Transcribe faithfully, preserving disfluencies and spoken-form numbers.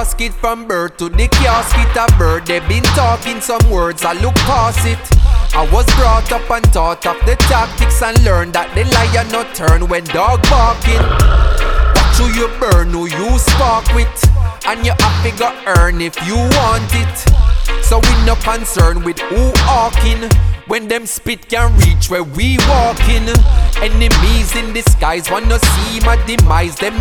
basket from birth to the casket a bird. They been talking some words, I look past it. I was brought up and taught of the tactics and learned that the lion not turn when dog barking. Watch who you burn, who you spark with, and you have to go earn if you want it. So we no concern with who hawking, when them spit can reach where we walking. Enemies in disguise wanna see my demise. Them